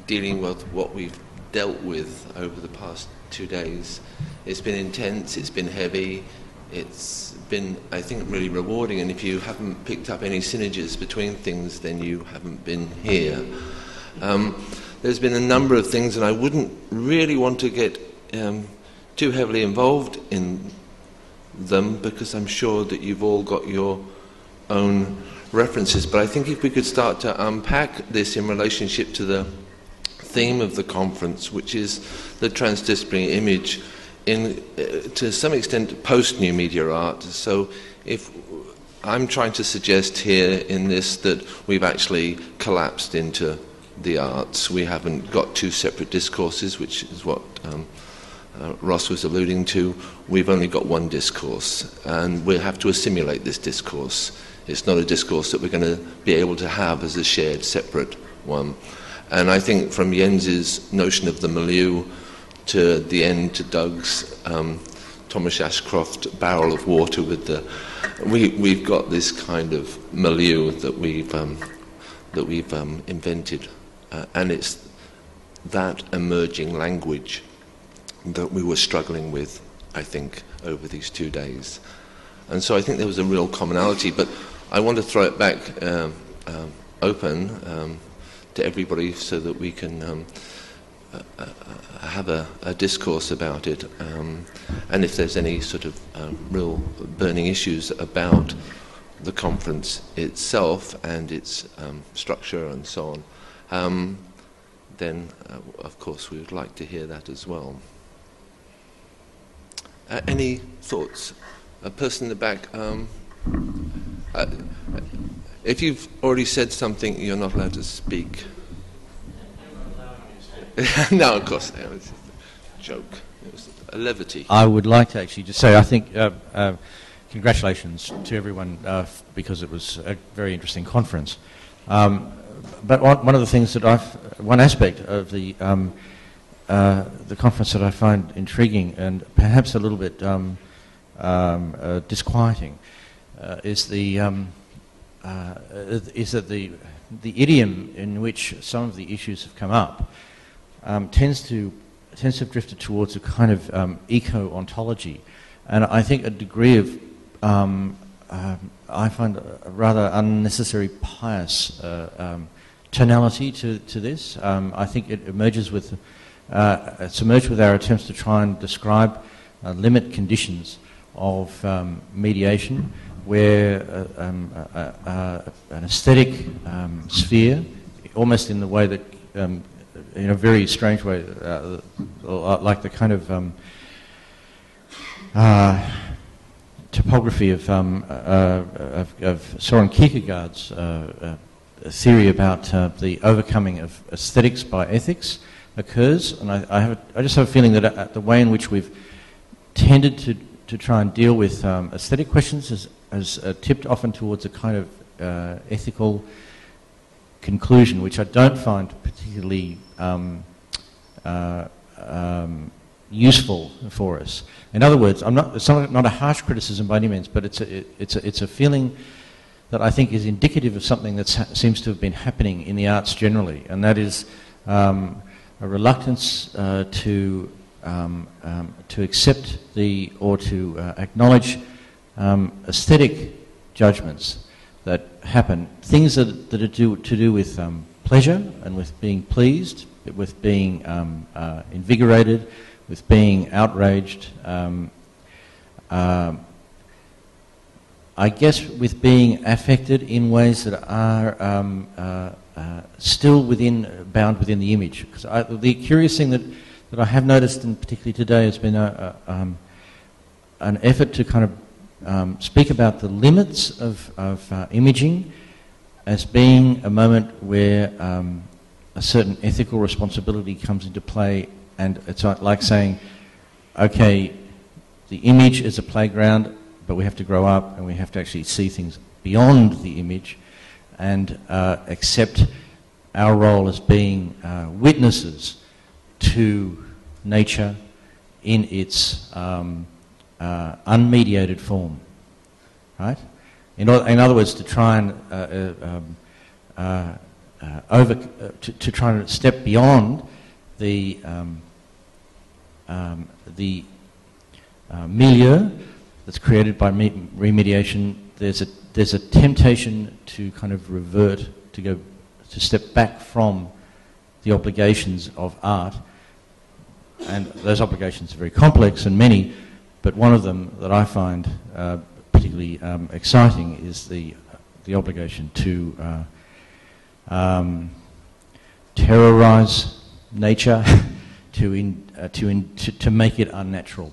dealing with what we've dealt with over the past 2 days. It's been intense, it's been heavy, it's been, I think, really rewarding, and if you haven't picked up any synergies between things, then you haven't been here. There's been a number of things, and I wouldn't really want to get too heavily involved in them, because I'm sure that you've all got your own references, but I think if we could start to unpack this in relationship to the theme of the conference, which is the transdisciplinary image in, to some extent, post-new media art. So if I'm trying to suggest here in this that we've actually collapsed into the arts, we haven't got two separate discourses, which is what Ross was alluding to. We've only got one discourse, and we'll have to assimilate this discourse. It's not a discourse that we're going to be able to have as a shared, separate one. And I think from Jens's notion of the milieu to the end to Doug's Thomas Ashcroft barrel of water with the, we've got this kind of milieu that we've invented, and it's that emerging language that we were struggling with, I think, over these 2 days. And so I think there was a real commonality, but I want to throw it back open to everybody so that we can have a discourse about it, and if there's any sort of real burning issues about the conference itself and its structure and so on, then of course we would like to hear that as well. Any thoughts? A person in the back. If you've already said something, you're not allowed to speak. No, of course, it was a joke. It was a levity. I would like to actually just say, I think, congratulations to everyone because it was a very interesting conference. But one of the things that one aspect of the conference that I find intriguing and perhaps a little bit disquieting is that the idiom in which some of the issues have come up tends to have drifted towards a kind of eco-ontology, and I think a degree of I find a rather unnecessary pious tonality to this. I think it emerges with it's emerged with our attempts to try and describe limit conditions of mediation, where an aesthetic sphere, almost in the way that, in a very strange way, like the kind of topography of Soren Kierkegaard's theory about the overcoming of aesthetics by ethics occurs, and I just have a feeling that the way in which we've tended to try and deal with aesthetic questions has tipped often towards a kind of ethical conclusion, which I don't find particularly useful for us. In other words, it's not a harsh criticism by any means, but it's a feeling that I think is indicative of something that seems to have been happening in the arts generally, and that is a reluctance to accept or to acknowledge aesthetic judgments that happen, things that are to do with pleasure and with being pleased, with being invigorated, with being outraged, I guess with being affected in ways that are still bound within the image. Because the curious thing that I have noticed, and particularly today, has been an effort to kind of speak about the limits of imaging as being a moment where a certain ethical responsibility comes into play, and it's like saying, okay, the image is a playground, but we have to grow up and we have to actually see things beyond the image and accept our role as being witnesses to nature in its unmediated form, right? In other words, to try and to try and step beyond the milieu that's created by remediation. There's a temptation to kind of revert, to step back from the obligations of art, and those obligations are very complex and many, but one of them that I find particularly exciting is the obligation to terrorize nature, to make it unnatural.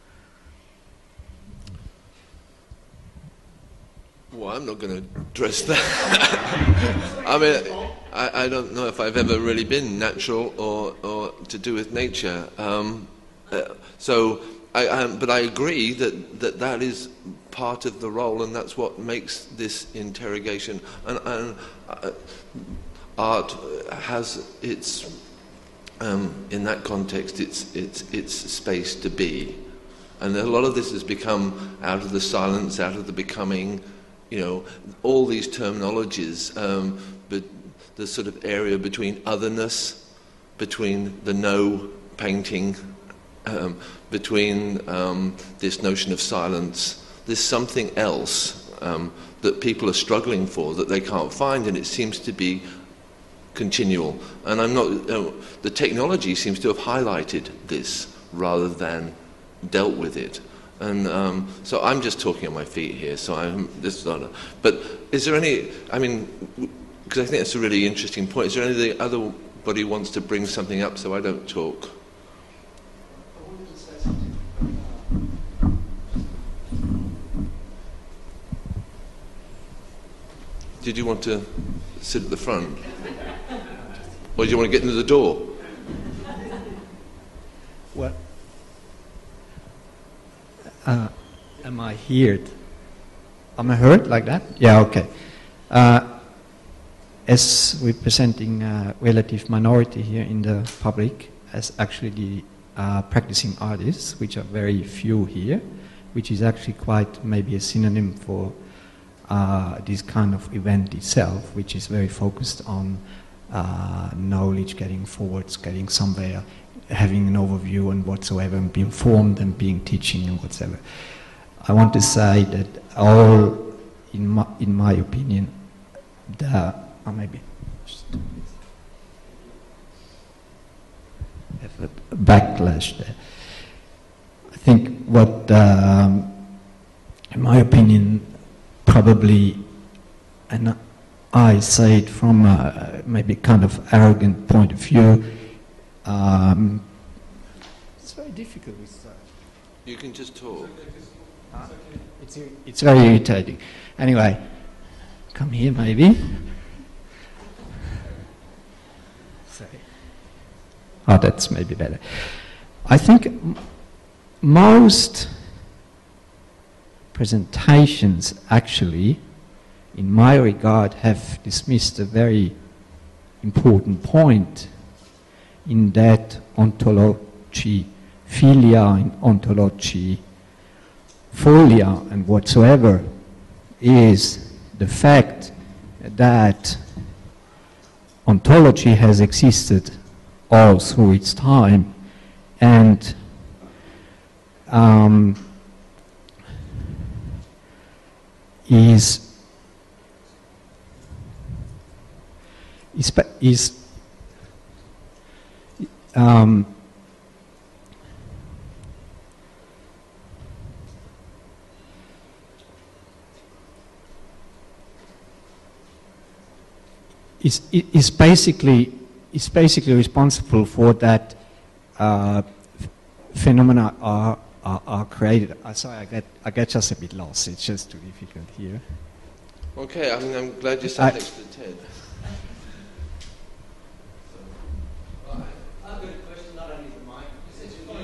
Well, I'm not going to address that. I mean, I don't know if I've ever really been natural or to do with nature. But I agree that is part of the role, and that's what makes this interrogation. And art has its, in that context, its space to be. And a lot of this has become out of the silence, out of the becoming. You know, all these terminologies, but the sort of area between otherness, between the no painting, between this notion of silence. There's something else that people are struggling for that they can't find, and it seems to be continual. And I'm not. The technology seems to have highlighted this rather than dealt with it. And so I'm just talking on my feet here. So this is not. But is there any? I mean, because I think that's a really interesting point. Is there any other body wants to bring something up so I don't talk? I wanted to say something. Did you want to sit at the front, or do you want to get into the door? Well. Am I heard? Am I heard like that? Yeah, okay. As we're presenting a relative minority here in the public, as actually the practicing artists, which are very few here, which is actually quite maybe a synonym for this kind of event itself, which is very focused on knowledge, getting forwards, getting somewhere, having an overview and whatsoever, and being formed and being teaching and whatsoever. I want to say that all, in my opinion, maybe just have a backlash there. I think what, in my opinion, probably, and I say it from a maybe kind of arrogant point of view, it's very difficult with that. You can just talk. It's very irritating. Anyway, come here maybe. Sorry. Oh, that's maybe better. I think most presentations actually, in my regard, have dismissed a very important point in that ontology, philia in ontology, folia and whatsoever, is the fact that ontology has existed all through its time, and is basically responsible for that phenomena are created. Sorry, I get just a bit lost. It's just too difficult here. Okay, I mean, I'm glad you sat next to Ted. I've got a question, not only for Mike. It's a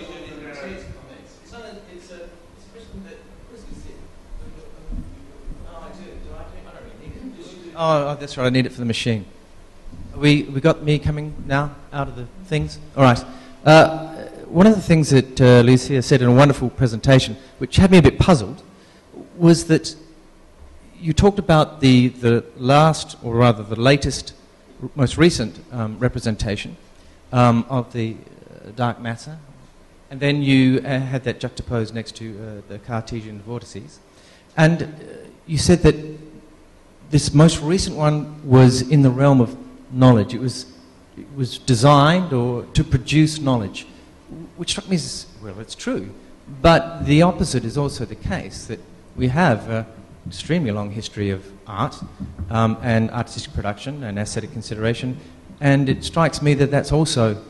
question that Chris can sit. Oh, I do. I don't really need it. Oh, that's right. I need it for the machine. We got me coming now out of the things. All right. One of the things that Lucia said in a wonderful presentation, which had me a bit puzzled, was that you talked about the last, or rather the latest most recent representation of the dark matter, and then you had that juxtaposed next to the Cartesian vortices, and you said that this most recent one was in the realm of knowledge. It was designed or to produce knowledge, which struck me as, well, it's true. But the opposite is also the case, that we have an extremely long history of art and artistic production and aesthetic consideration, and it strikes me that that's also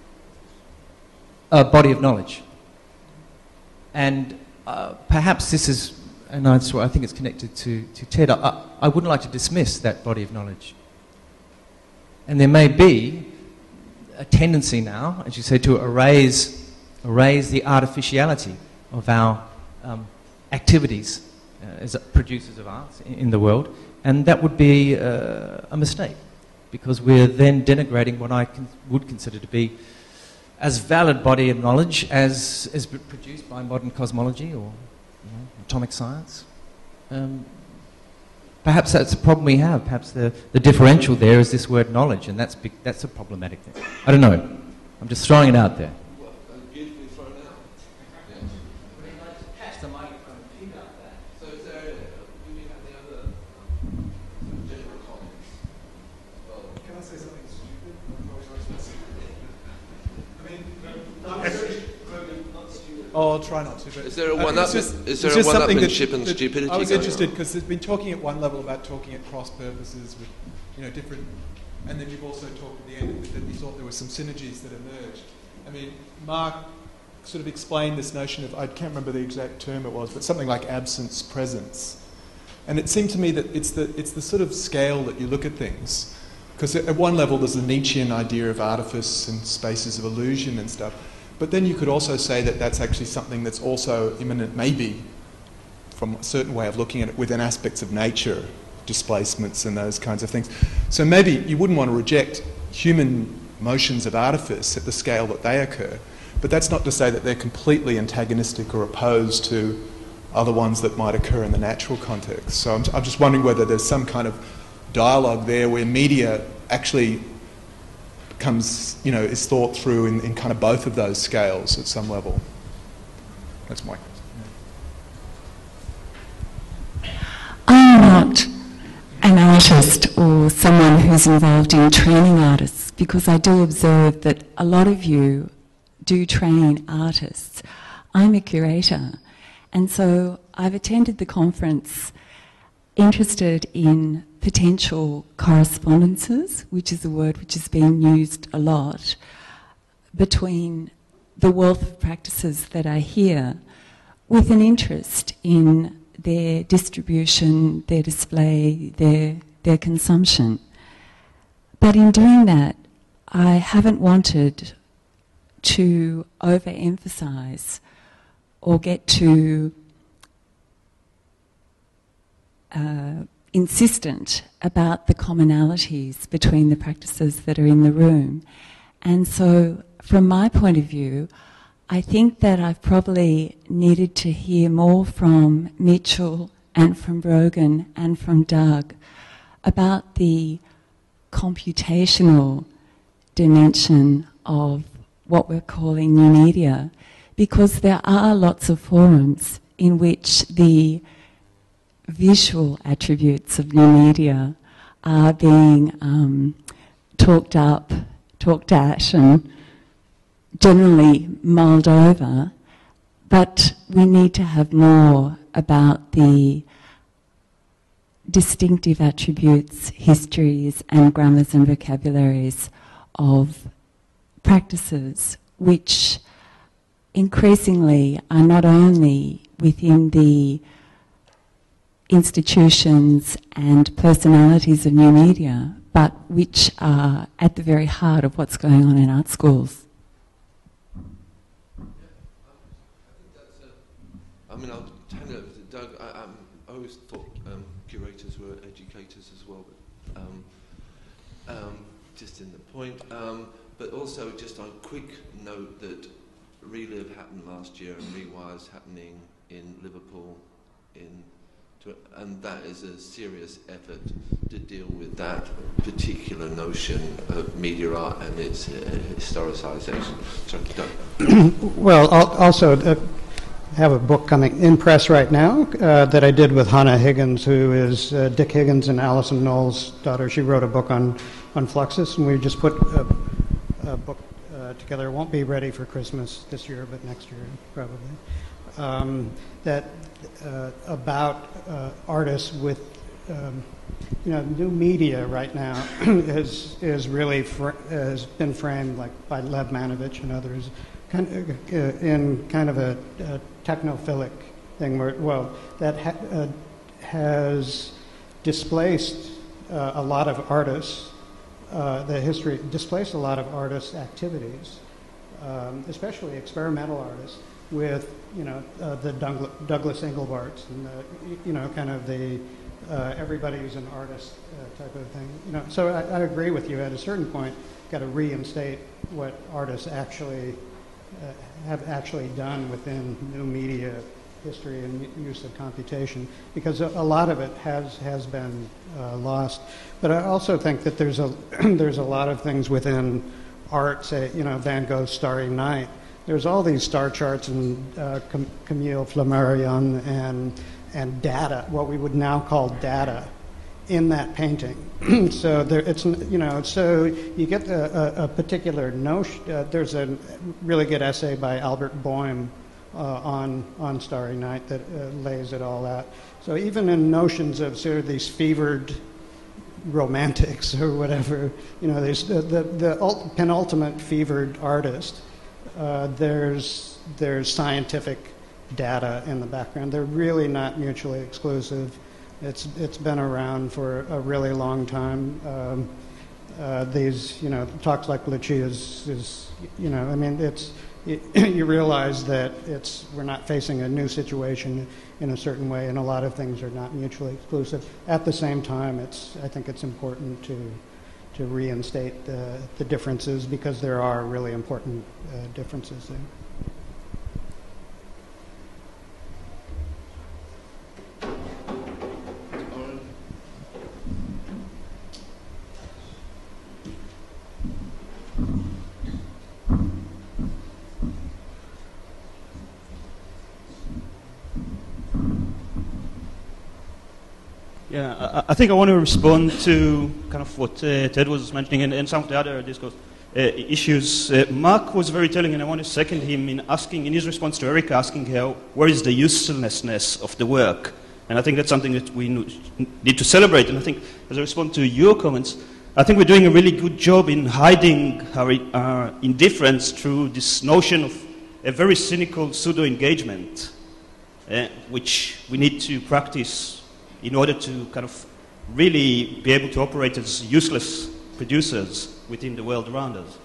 a body of knowledge. And perhaps this is, and I think it's connected to Ted, I wouldn't like to dismiss that body of knowledge. And there may be a tendency now, as you say, to erase the artificiality of our activities as producers of art in the world, and that would be a mistake, because we're then denigrating what I would consider to be as valid body of knowledge as produced by modern cosmology or atomic science. Perhaps that's a problem we have. Perhaps the differential there is this word knowledge, and that's a problematic thing. I don't know. I'm just throwing it out there. Well, beautifully thrown out. Yeah. Catch the microphone and feed out that. So is there, do we have the other general comments? Well, Can I say something stupid? I mean, not stupid. Oh, I'll try not to. But is there a one-upmanship and stupidity? I was interested because there's been talking at one level about talking at cross purposes with, different, and then you've also talked at the end that you thought there were some synergies that emerged. I mean, Mark sort of explained this notion of, I can't remember the exact term it was, but something like absence presence, and it seemed to me that it's the sort of scale that you look at things, because at one level there's the Nietzschean idea of artifice and spaces of illusion and stuff. But then you could also say that that's actually something that's also immanent, maybe, from a certain way of looking at it, within aspects of nature, displacements and those kinds of things. So maybe you wouldn't want to reject human motions of artifice at the scale that they occur, but that's not to say that they're completely antagonistic or opposed to other ones that might occur in the natural context. So I'm just wondering whether there's some kind of dialogue there where media actually comes, is thought through in kind of both of those scales at some level. That's my question. I'm not an artist or someone who's involved in training artists, because I do observe that a lot of you do train artists. I'm a curator, and so I've attended the conference interested in potential correspondences, which is a word which is being used a lot, between the wealth of practices that are here, with an interest in their distribution, their display, their consumption. But in doing that, I haven't wanted to overemphasize or get too insistent about the commonalities between the practices that are in the room. And so, from my point of view, I think that I've probably needed to hear more from Mitchell and from Brogan and from Doug about the computational dimension of what we're calling new media, because there are lots of forums in which the visual attributes of new media are being talked up, talked at, and generally mulled over, but we need to have more about the distinctive attributes, histories, and grammars and vocabularies of practices which increasingly are not only within the institutions and personalities of new media, but which are at the very heart of what's going on in art schools. I'll hand it over to Doug. I always thought curators were educators as well, but just in the point. But also just on a quick note that Relive happened last year and Rewire's happening in Liverpool in and that is a serious effort to deal with that particular notion of media art and its historicisation. Sorry, Doug. Well, also have a book coming in press right now that I did with Hannah Higgins, who is Dick Higgins and Alison Knowles' daughter. She wrote a book on Fluxus, and we just put a book together. It won't be ready for Christmas this year, but next year probably. About artists with new media right now is really has been framed like by Lev Manovich and others in kind of a technophilic thing where has displaced a lot of artists. The history displaced a lot of artists' activities, especially experimental artists, with the Douglas Engelbarts and kind of the everybody's an artist type of thing. So I agree with you. At a certain point, got to reinstate what artists actually have actually done within new media history and use of computation, because a lot of it has been lost. But I also think that there's a lot of things within art. Say Van Gogh's Starry Night. There's all these star charts and Camille Flammarion and data, what we would now call data, in that painting. So so you get a particular notion. There's a really good essay by Albert Boehm on Starry Night that lays it all out. So even in notions of sort of these fevered romantics or whatever, there's the penultimate fevered artist. There's scientific data in the background. They're really not mutually exclusive. It's been around for a really long time. These talks like Lucia's is you realize that we're not facing a new situation in a certain way, and a lot of things are not mutually exclusive. At the same time, I think it's important to reinstate the differences, because there are really important differences there. Yeah, I think I want to respond to kind of what Ted was mentioning and some of the other discourse issues. Mark was very telling, and I want to second him in his response to Erica, asking her, where is the usefulness of the work? And I think that's something that we need to celebrate. And I think, as I respond to your comments, I think we're doing a really good job in hiding our indifference through this notion of a very cynical pseudo-engagement, which we need to practice in order to kind of really be able to operate as useless producers within the world around us.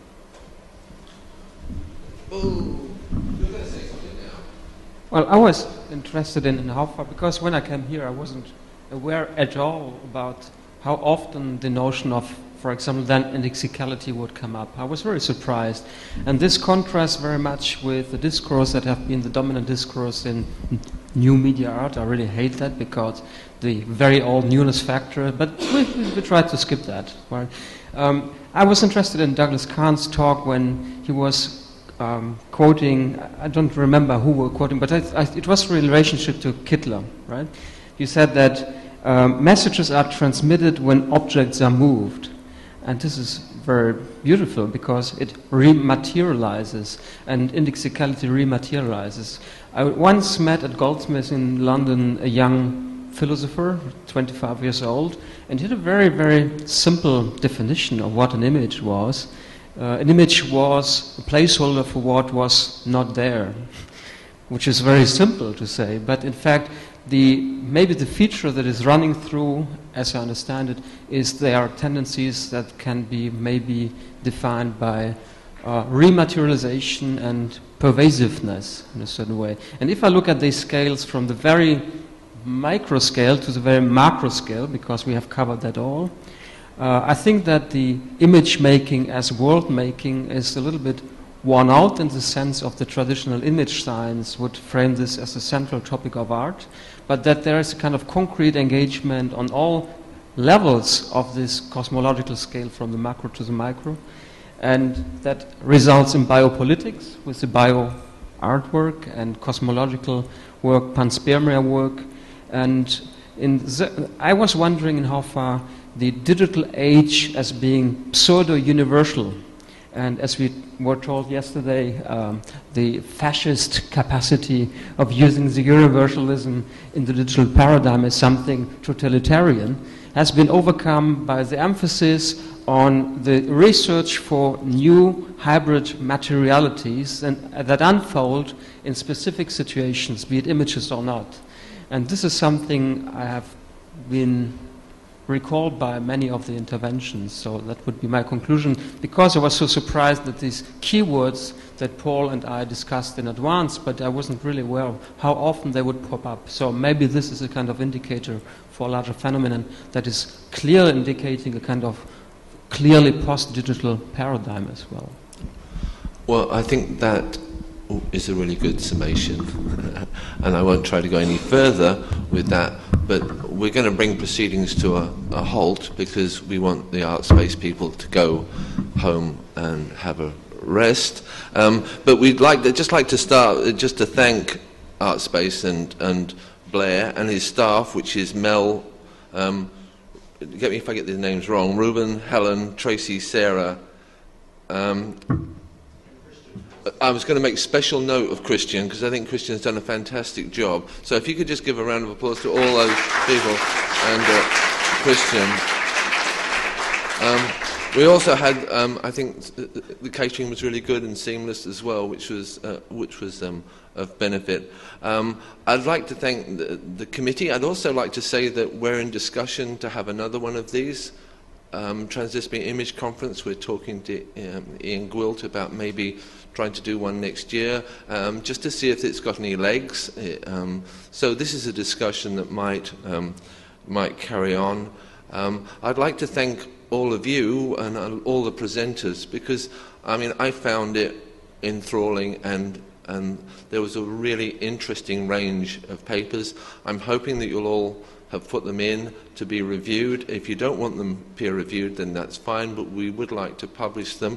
Oh, you're going to say something now. Well, I was interested in how far, because when I came here, I wasn't aware at all about how often the notion of, for example, then indexicality would come up. I was very surprised. And this contrasts very much with the discourse that have been the dominant discourse in new media art. I really hate that, because the very old newness factor, but we tried to skip that. Right? I was interested in Douglas Kahn's talk when he was quoting, I don't remember who were quoting, but it was in relationship to Kittler, right? He said that messages are transmitted when objects are moved. And this is very beautiful, because it rematerializes, and indexicality rematerializes. I once met at Goldsmiths in London a young philosopher, 25 years old, and he had a very, very simple definition of what an image was. An image was a placeholder for what was not there, which is very simple to say, but in fact, maybe the feature that is running through, as I understand it, is there are tendencies that can be maybe defined by rematerialization and pervasiveness in a certain way. And if I look at these scales from the very micro scale to the very macro scale, because we have covered that all, I think that the image making as world making is a little bit worn out in the sense of the traditional image science would frame this as a central topic of art, but that there is a kind of concrete engagement on all levels of this cosmological scale from the macro to the micro, and that results in biopolitics with the bio artwork and cosmological work, panspermia work, and I was wondering in how far the digital age as being pseudo-universal, and as we were told yesterday, the fascist capacity of using the universalism in the digital paradigm as something totalitarian, has been overcome by the emphasis on the research for new hybrid materialities and that unfold in specific situations, be it images or not. And this is something I have been recalled by many of the interventions, so that would be my conclusion, because I was so surprised that these keywords that Paul and I discussed in advance, but I wasn't really aware of how often they would pop up. So maybe this is a kind of indicator for a larger phenomenon that is clearly indicating a kind of clearly post-digital paradigm as well. Well, I think that is a really good summation, and I won't try to go any further with that, but we're going to bring proceedings to a halt because we want the art space people to go home and have a rest. But we'd just like to start just to thank Art Space and Blair and his staff, which is Mel, get me if I get the names wrong, Ruben, Helen, Tracy, Sarah. I was going to make special note of Christian because I think Christian's done a fantastic job. So if you could just give a round of applause to all those people and Christian. We also had, I think, the catering was really good and seamless as well, which was of benefit. I'd like to thank the committee. I'd also like to say that we're in discussion to have another one of these. Transdisciplinary Image Conference. We're talking to Ian Gwilt about maybe trying to do one next year, just to see if it's got any legs. So this is a discussion that might carry on. I'd like to thank all of you and all the presenters because, I mean, I found it enthralling and there was a really interesting range of papers. I'm hoping that you'll all have put them in to be reviewed. If you don't want them peer-reviewed, then that's fine, but we would like to publish them.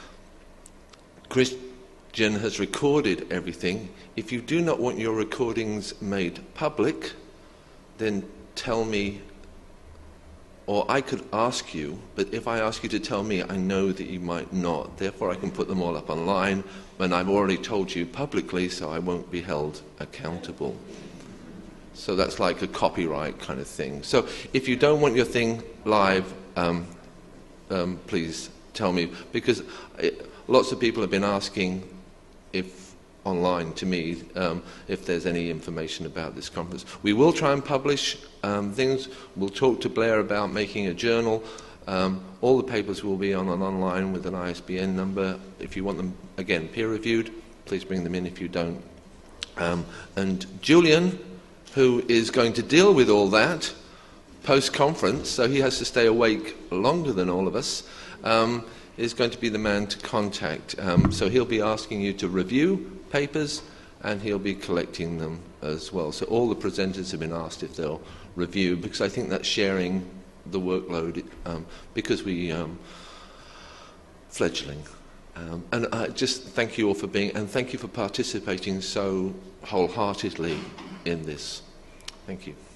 Christian has recorded everything. If you do not want your recordings made public, then tell me, or I could ask you, but if I ask you to tell me, I know that you might not. Therefore, I can put them all up online, and I've already told you publicly, so I won't be held accountable. So that's like a copyright kind of thing. So if you don't want your thing live, please tell me, because lots of people have been asking online to me if there's any information about this conference. We will try and publish things. We'll talk to Blair about making a journal. All the papers will be on online with an ISBN number. If you want them, again, peer-reviewed, please bring them in if you don't. And Julian, who is going to deal with all that post-conference, so he has to stay awake longer than all of us, is going to be the man to contact. So he'll be asking you to review papers, and he'll be collecting them as well. So all the presenters have been asked if they'll review, because I think that's sharing the workload, because we fledgling. And I just thank you all for being, and thank you for participating so wholeheartedly in this. Thank you.